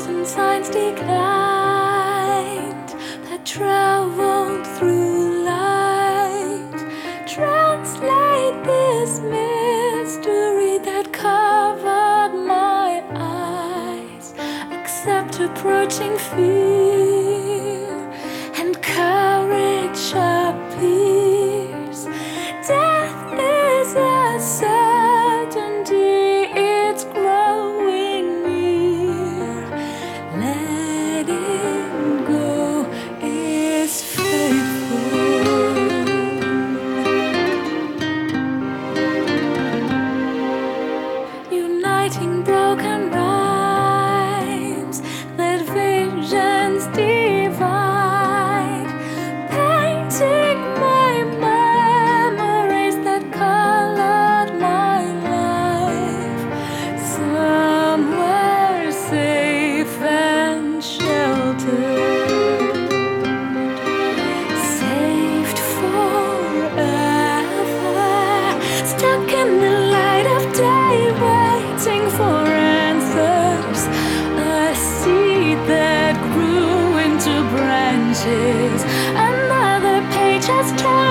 thousand signs declined that traveled through light. Translate this mystery that covered my eyes. Accept approaching fear, and courage appears. Death is a certainty, it's growing near. Letting go is faithful. Uniting broken rhymes that visions divide. Painting my memories that colored my life. Somewhere safe and sheltered, saved forever. Stuck in the light of day, waiting for answers. A seed that grew into branches. Another page has turned.